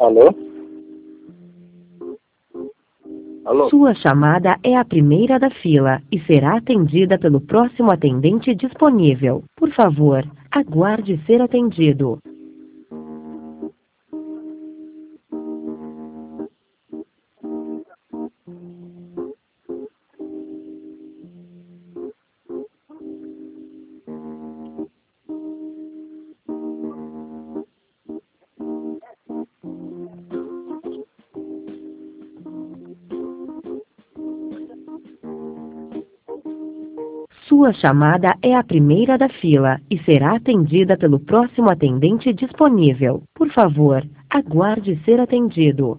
Alô? Alô? Sua chamada é a primeira da fila e será atendida pelo próximo atendente disponível. Por favor, aguarde ser atendido. Sua chamada é a primeira da fila e será atendida pelo próximo atendente disponível. Por favor, aguarde ser atendido.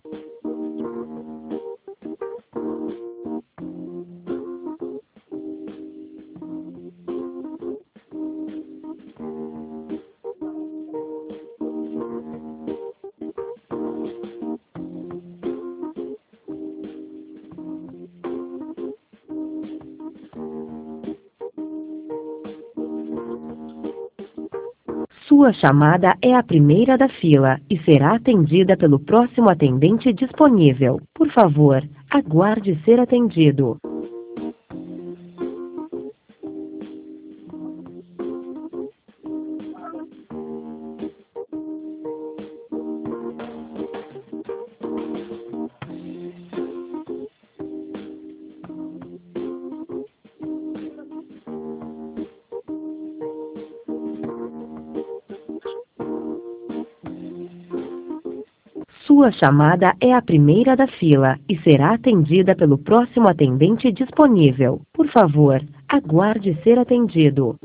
Sua chamada é a primeira da fila e será atendida pelo próximo atendente disponível. Por favor, aguarde ser atendido. Sua chamada é a primeira da fila e será atendida pelo próximo atendente disponível. Por favor, aguarde ser atendido.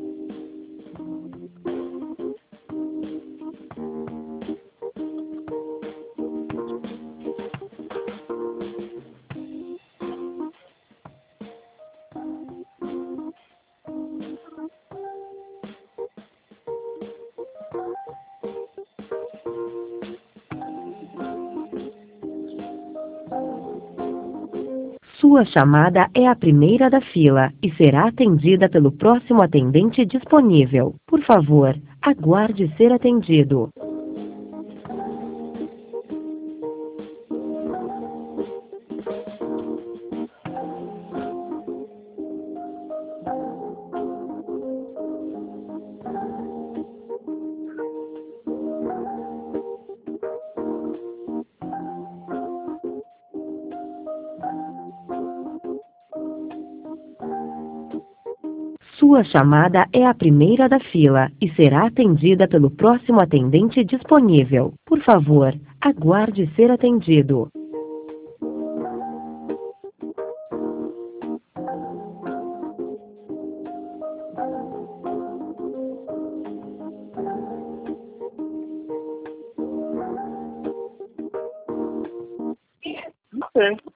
Sua chamada é a primeira da fila e será atendida pelo próximo atendente disponível. Por favor, aguarde ser atendido. Sua chamada é a primeira da fila e será atendida pelo próximo atendente disponível. Por favor, aguarde ser atendido. Não sei.